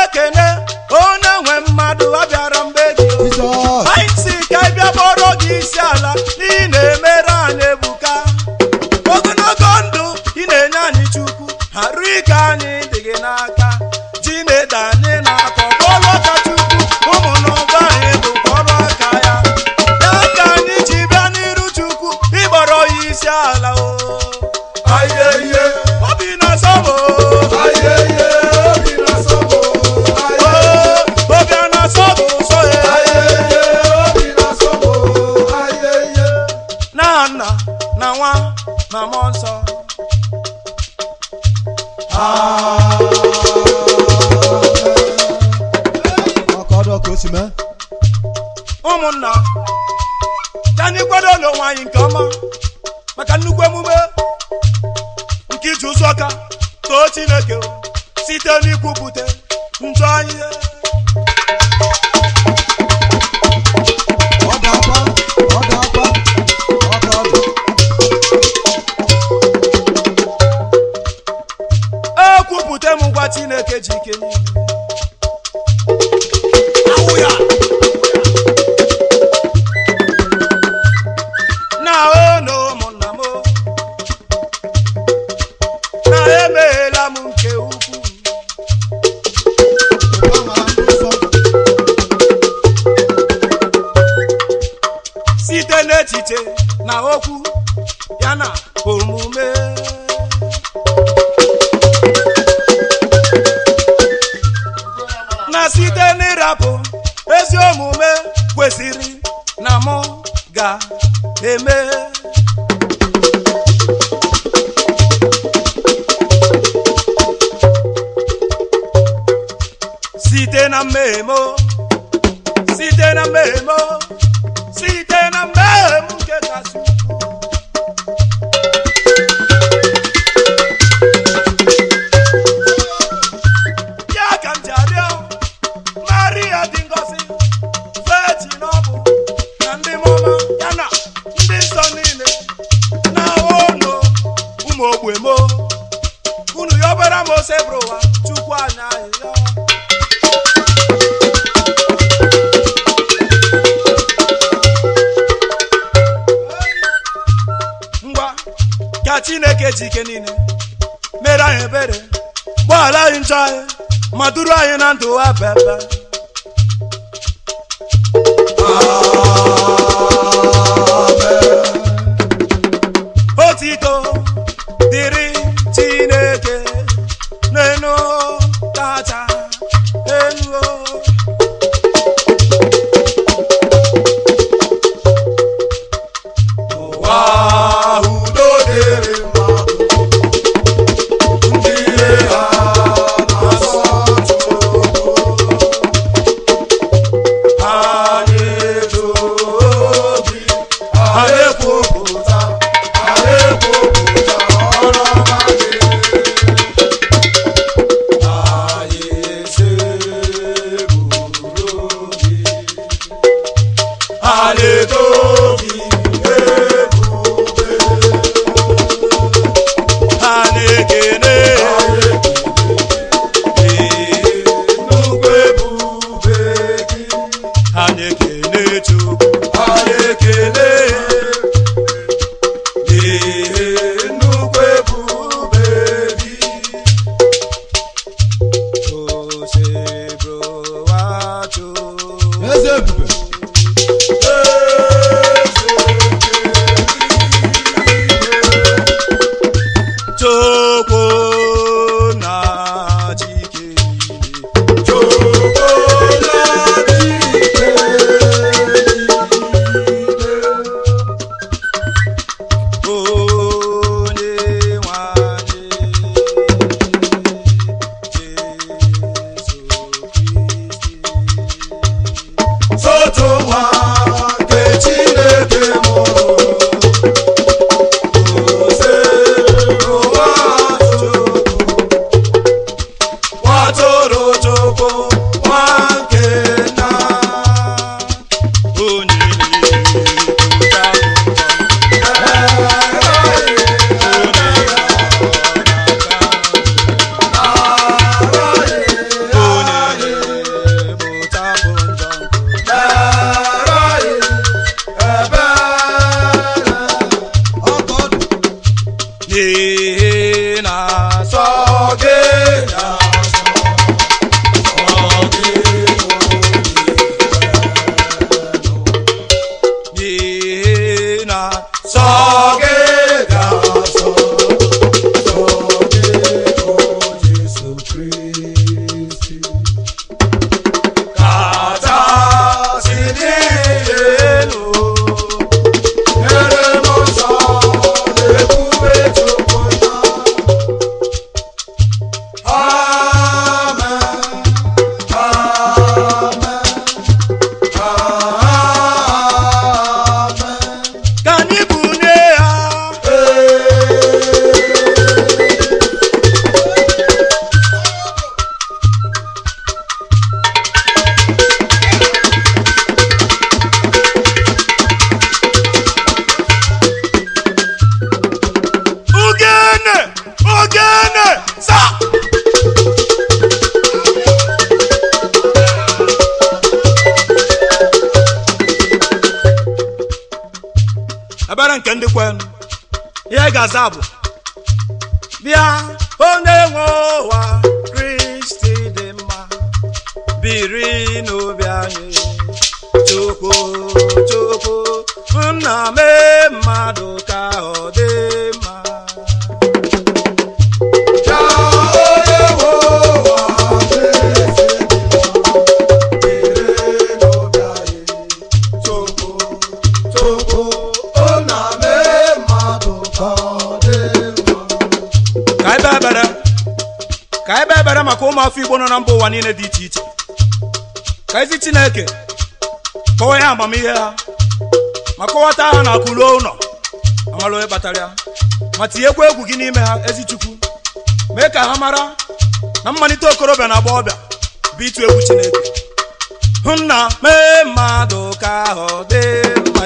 ekene onye nwe mmadụ abịara mbe gị anyị si ka ị bịa kpọrọ gị isi ala n'ihi na-emere anyị ebuka ogologo ndụ ị na-enye anyị Chukwu arụ ike anyị dị gị n'aka ji na-ede anyị n'aka ọbụrụ ọka Chukwu ụmụ n'ụba anyị dụkọrọ aka ya ya ka anyị ji bịa n'iru Chukwu ịgbọrọ ya isi ala o ayeye obi na-asọbụ ayeye obi na-asọbụ obi na-asọbụ so ya ayeye obi na-asọbụ ayeye na nna na nwa na mmụọ nsọ ụmụnna ka anyị kwado n'onwe anyị nke ọma maka nnukwu emume nke iji ụzọ ọka too Chineke site n'ikwupụta njọ anyị ekwupụta m ngwa Chineke ji ike niile awụ ya na ono ụmụnna m na emeela m nke ukwuu site n'echiche na okwu ya na omume na site n'ịrapụ ezi omume kwesịrị na mụ ga-eme site na mmehie m site na mmehie m site na mmehie m nke kasị ya ka m ji arịọ Maria dị ngọzi fechi n'ọbụ na ndị mụma ya na ndị nsọ niile na ụlọ ụmụ ogbe m unu yọbara m ose bụrụ ụwa Chukwu anya ahịhịa ngwa ka Chineke ji ike niile mere anyị ebere gbaghara anyị njọ anyị ma duru anyị na ndụ ha bebe otito dịrị Chineke n'enu kacha elu ụwa udo dịrị mmadụ ndị ire ha na-asọ Chukwu anyị edo ndị kwenu ihe ga-aza bụ bịa onye nwe ụwa Kristi dị mma biri n'obi anyị Chukwu nna mee mmadụ ka ọ dị mma ka ebe ebere maka ụmụ afọ Igbo nọ na mba ụwa niile dị iche iche ka ezi Chineke kọwa ya amamihe ha ma kọwata ha na akụruo ụlọ amara onye kpatara ya ma tinyekwa egwu gị n'ime ha ezi Chukwu mee ka ha mara na mmalite okorobịa na agbọghọbịa bụ ịtụ egwu Chineke hụ na mee mmadụ ka ọ dị mma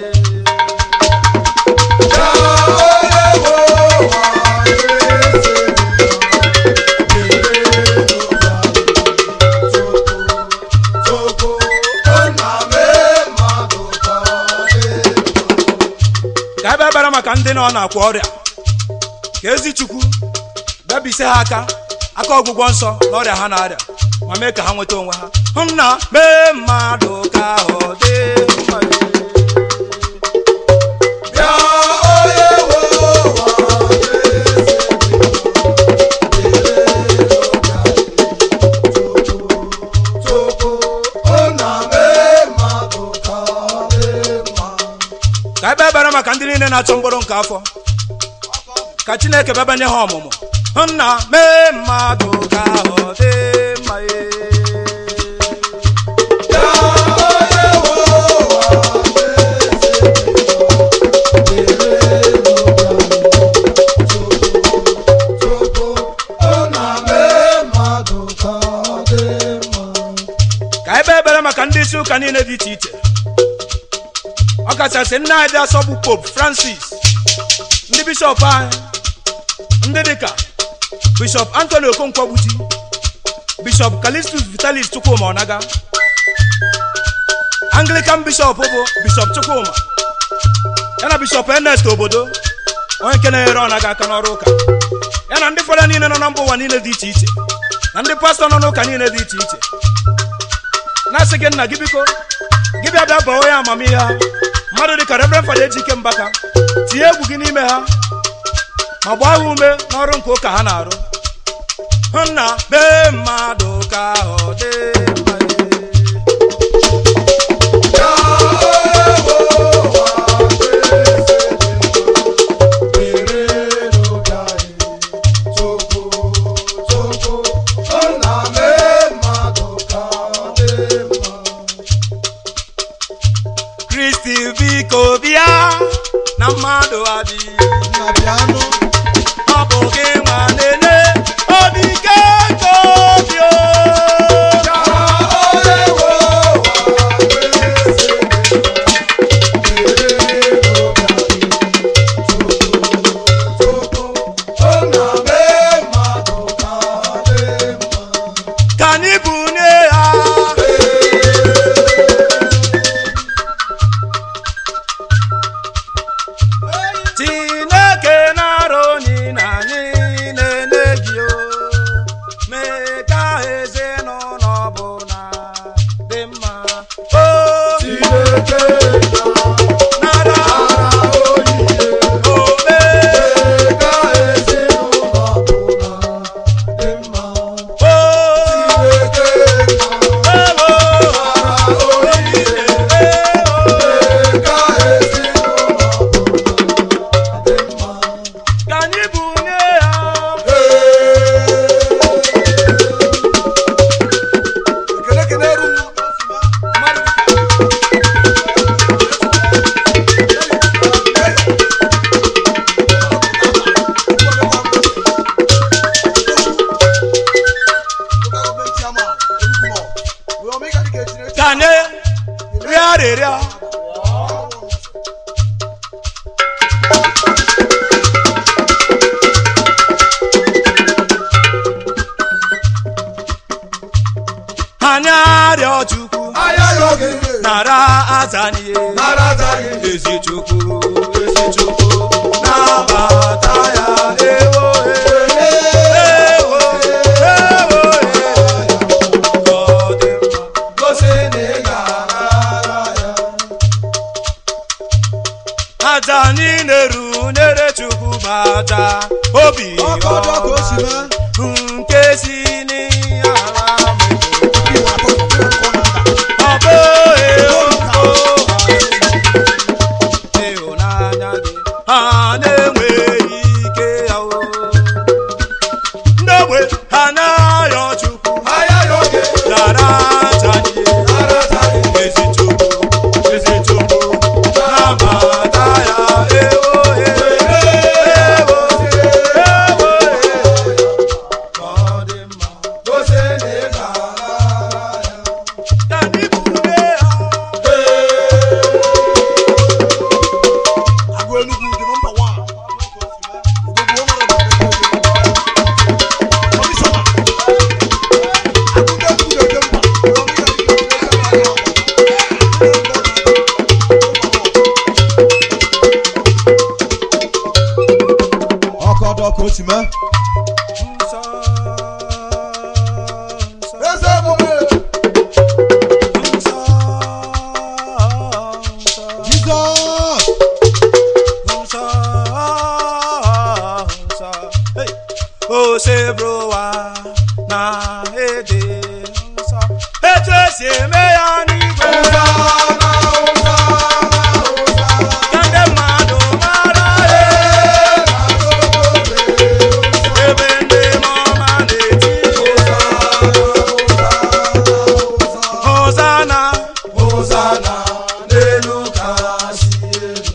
ka ebe ebere maka ndị nọ na-akwa ọrịa ka ezi Chukwu bịabise ha aka ọgwụgwọ nsọ n'ọrịa ha na-arịa ma mee ka ha nweta onwe ha hụ na mee mmadụ ka ọ dị mma ka ebe ebere maka ndị niile na-achọ mkpụrụ nke afọ ka Chineke bịabanye ha ọmụmụ hụ na mee mmadụ ka ọ dị mma ka ebe ebere maka ndị isi ụka niile dị iche iche ọkachasị nna anyị asọgbu Pope Francis ndị bishọp anyị ndị dịka Bishọp Anthony Okonkwo-Gbuji Bishọp Callistus Vitalis Chukwuma Onaga Anglican Bishọp bụ Bishọp Chukwuma yana Bishọp Ernest Obodo onye nke na-enyere Onaga aka n'ọrụ ụka yana ndị fọdụ niile nọ na mba ụwa niile dị iche iche na ndị pastọ nọ n'ụka niile dị iche iche na-asị gị nna gị biko gị bịa bịa baa onye amamihe ha mmadụ dịka Reverend Fada Ejike Mbaka tinye egwu gị n'ime ha ma gbaa ha ume n'ọrụ nke ụka ha na-arụ hụ na mee mmadụ ka ọ dị mma Kristi biko bịa na mmadụ adịghị ọ bụ gị nwa nene obi ike tobio ka anyị bunye ha Chineke na-arụ na anyị na-ene gị mee ka ezinụlọ ọbụla dị mma Chineke nara onyinye mee ka ezinụlọ ọbụla dị mma Chineke nara onyinye mee ka ka anyị bunye ha ka anyị rịọ arịrịọ anyị arịọ Chukwu nara azanye ezi Chukwu ezi Obi nke si n'ala ịhụnanya gị ha na-enweghị ike ya ndị ogbe ha na-ayọ Chukwu dara ezi Chukwu na-amata ya Osebrowa na ede nsọ etu esi eme ya n'igwe ka ndị mmadụ mara ebe ndị ọma na-eti Hosana Hosana n'elu kasị elu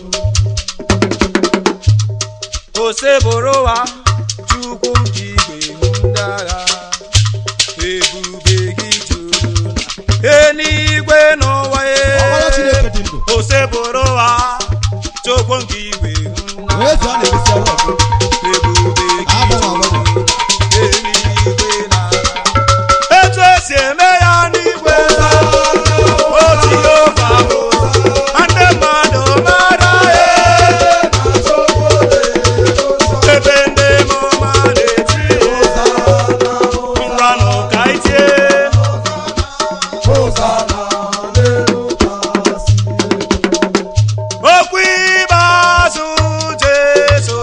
Osebrowa Chukwu nke igwe ndị agha ebube gị juru n'eluigwe n'ụwa Osebrowa Chukwu nke igwe ebube gị juru n'eluigwe n'agha etu esi eme ya n'igwe o Jehova ndị mmadụ mara ebe ndị okwu ikpeazụ Jesu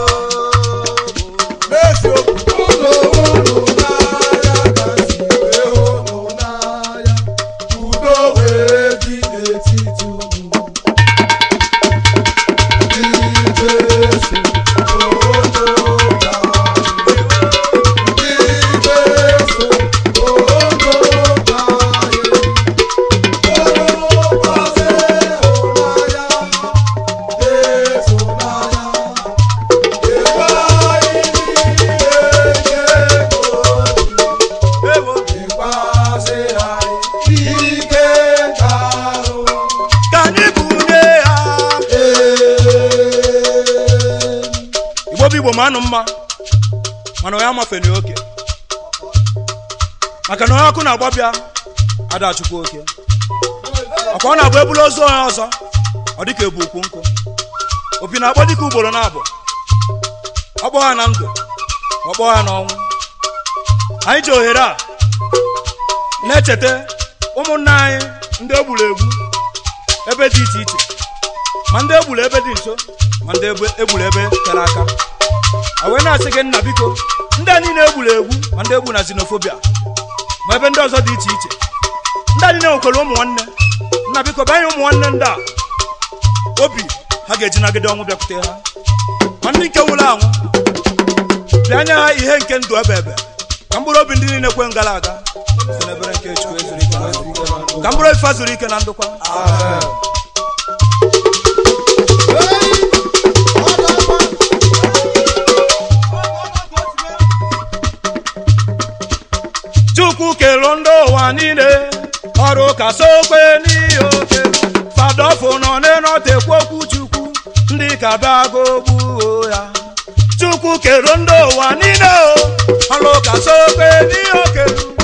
Igbo manụ mma mana onye amafeni oke maka na onye ọkụ na-agbabịa adachukwu oke ọkwa ọ na-abụ ebulu ozu onye ọzọ ọ dịka ebu ukwu nkụ opi na-akpọ dịka ugboro na-abụ ọkpọ ha na ndụ ọkpọ ha n'ọnwụ anyị ji ohere a na-echeta ụmụnna anyị ndị egburu egbu ebe dị iche iche ma ndị egburu ebe dị nso ma ndị egburu ebe tere aka wee na-asị gị nna biko ndị a niile egburu egbu ma ndị egbu na xenofobia ma ebe ndị ọzọ dị iche iche ndị a niile nwekwara ụmụ nwanne nna biko banye ụmụ nwanne ndị a obi ha ga-eji nagide ọnwụ bịakwute ha ma ndị nke nwụrụ anwụ bịa nye ha ihe nke ndụ ebe ebe ka mkpụrụ obi ndị niile kwe ngala aga si n'ebere nke Chukwu ezuru ike ka mkpụrụ obi fa zuru ike na ndụkwa Chukwu kelu ndị ụwa niile ọrụ ka sokwe n'ihe oke fadọfụ nọ n'enotekwu okwu Chukwu ndị ka bịago gbuo ya Chukwu kelu ndị ụwa niile ọrụ ka sokwe n'ihe oke